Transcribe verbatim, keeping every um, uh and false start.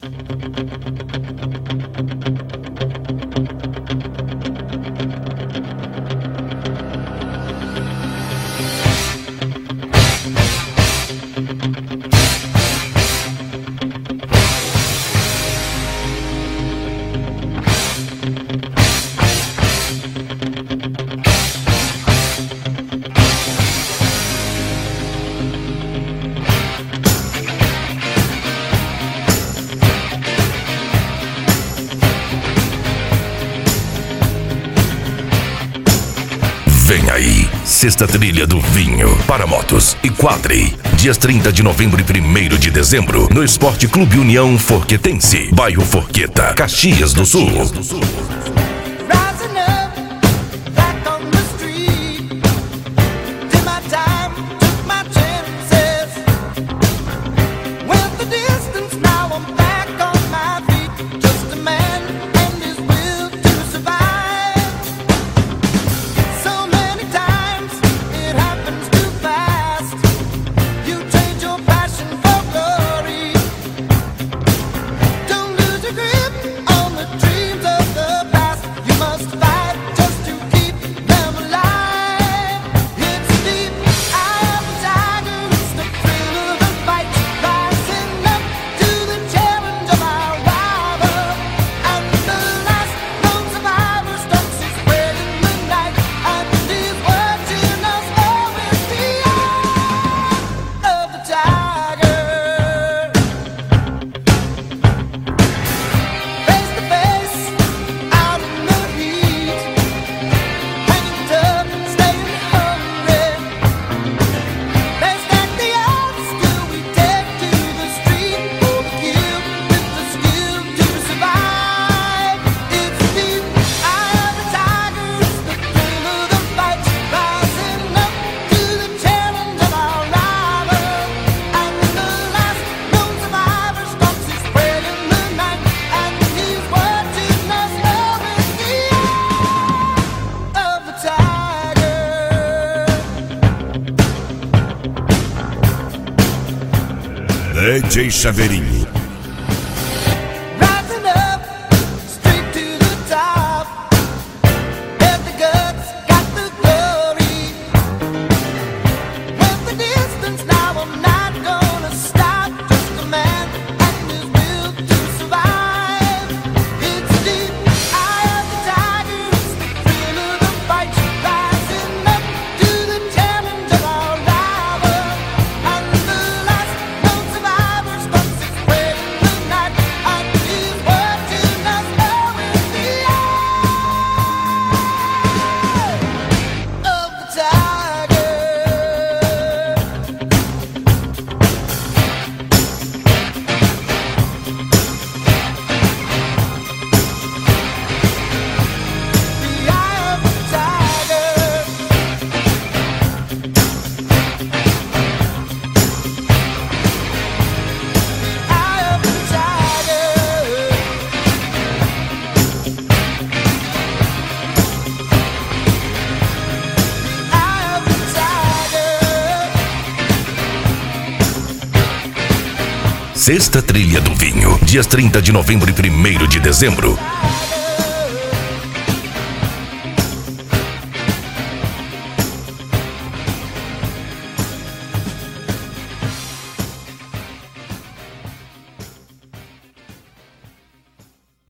Vem aí, Sexta Trilha do Vinho para motos e quadri. Dias trinta de novembro e primeiro de dezembro, no Esporte Clube União Forquetense, bairro Forqueta, Caxias do Sul. D J Chaveirinho. Sexta Trilha do Vinho, dias trinta de novembro e primeiro de dezembro,